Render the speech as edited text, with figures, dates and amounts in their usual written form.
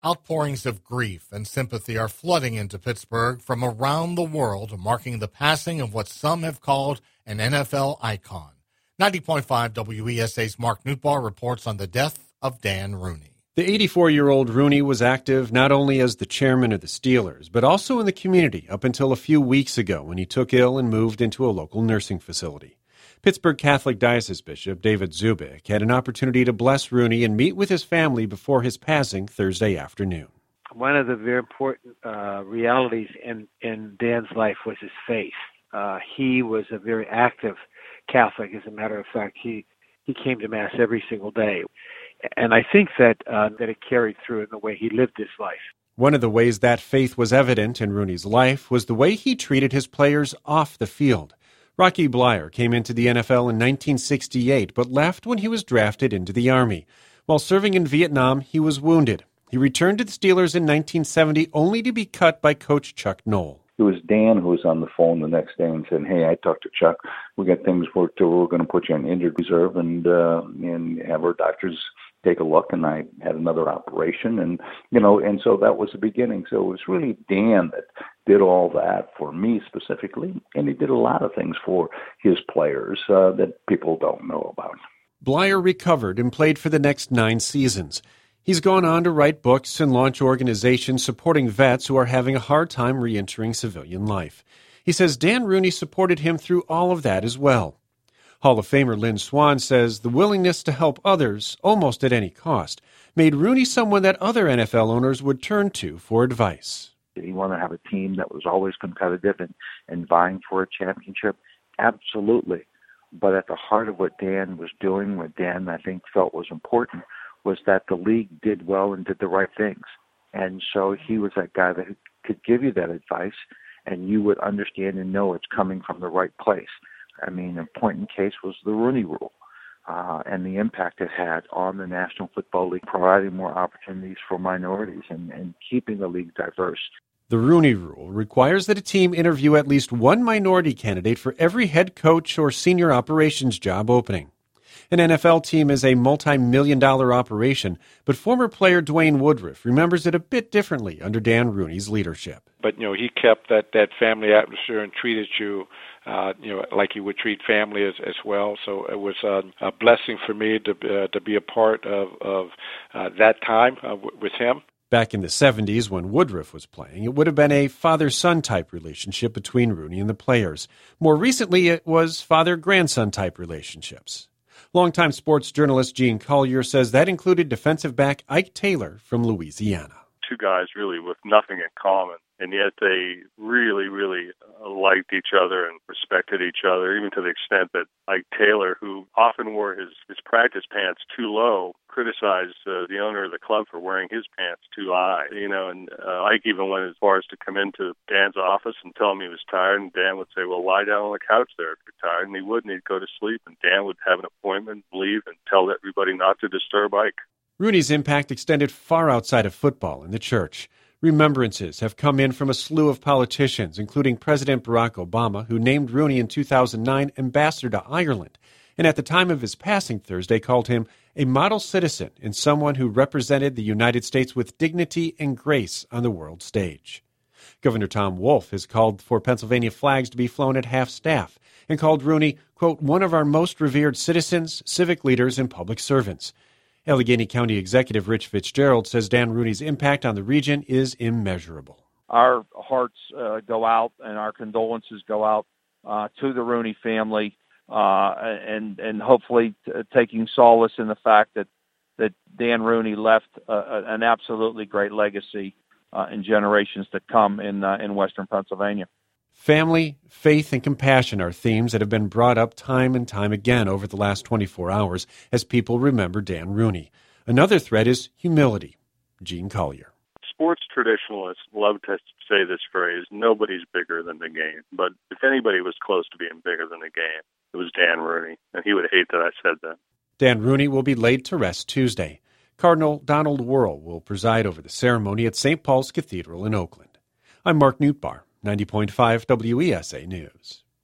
Outpourings of grief and sympathy are flooding into Pittsburgh from around the world, marking the passing of what some have called an NFL icon. 90.5 WESA's Mark Newtbar reports on the death of Dan Rooney. The 84-year-old Rooney was active not only as the chairman of the Steelers, but also in the community up until a few weeks ago when he took ill and moved into a local nursing facility. Pittsburgh Catholic Diocese Bishop David Zubik had an opportunity to bless Rooney and meet with his family before his passing Thursday afternoon. One of the very important realities in Dan's life was his faith. He was a very active Catholic. As a matter of fact, he came to Mass every single day. And I think that it carried through in the way he lived his life. One of the ways that faith was evident in Rooney's life was the way he treated his players off the field. Rocky Bleier came into the NFL in 1968, but left when he was drafted into the Army. While serving in Vietnam, he was wounded. He returned to the Steelers in 1970, only to be cut by coach Chuck Noll. It was Dan who was on the phone the next day and said, "Hey, I talked to Chuck. We got things worked over. We're going to put you on injured reserve and have our doctors take a look." And I had another operation, and so that was the beginning. So it was really Dan that did all that for me specifically, and he did a lot of things for his players that people don't know about. Bleier recovered and played for the next 9 seasons. He's gone on to write books and launch organizations supporting vets who are having a hard time re-entering civilian life. He says Dan Rooney supported him through all of that as well. Hall of Famer Lynn Swann says the willingness to help others, almost at any cost, made Rooney someone that other NFL owners would turn to for advice. Did he want to have a team that was always competitive and vying for a championship? Absolutely. But at the heart of what Dan was doing, what Dan, I think, felt was important, was that the league did well and did the right things. And so he was that guy that could give you that advice, and you would understand and know it's coming from the right place. I mean, an important case was the Rooney Rule and the impact it had on the National Football League, providing more opportunities for minorities and keeping the league diverse. The Rooney Rule requires that a team interview at least one minority candidate for every head coach or senior operations job opening. An NFL team is a multi-million-dollar operation, but former player Dwayne Woodruff remembers it a bit differently under Dan Rooney's leadership. But, he kept that family atmosphere and treated you, like he would treat family as well. So it was a blessing for me to be a part of that time with him. Back in the 70s, when Woodruff was playing, it would have been a father-son type relationship between Rooney and the players. More recently, it was father-grandson type relationships. Longtime sports journalist Gene Collier says that included defensive back Ike Taylor from Louisiana. Two guys really with nothing in common, and yet they really, really liked each other and respected each other, even to the extent that Ike Taylor, who often wore his practice pants too low, criticized the owner of the club for wearing his pants too high. And Ike even went as far as to come into Dan's office and tell him he was tired, and Dan would say, "Well, lie down on the couch there if you're tired," and he wouldn't. He'd go to sleep, and Dan would have an appointment, leave, and tell everybody not to disturb Ike. Rooney's impact extended far outside of football and the church. Remembrances have come in from a slew of politicians, including President Barack Obama, who named Rooney in 2009 ambassador to Ireland, and at the time of his passing Thursday called him a model citizen and someone who represented the United States with dignity and grace on the world stage. Governor Tom Wolf has called for Pennsylvania flags to be flown at half-staff and called Rooney, quote, one of our most revered citizens, civic leaders, and public servants. Allegheny County Executive Rich Fitzgerald says Dan Rooney's impact on the region is immeasurable. Our hearts go out and our condolences go out to the Rooney family, and hopefully taking solace in the fact that Dan Rooney left an absolutely great legacy in generations to come in Western Pennsylvania. Family, faith, and compassion are themes that have been brought up time and time again over the last 24 hours as people remember Dan Rooney. Another thread is humility. Gene Collier. Sports traditionalists love to say this phrase, nobody's bigger than the game. But if anybody was close to being bigger than the game, it was Dan Rooney, and he would hate that I said that. Dan Rooney will be laid to rest Tuesday. Cardinal Donald Wuerl will preside over the ceremony at St. Paul's Cathedral in Oakland. I'm Mark Newtbar, 90.5 WESA News.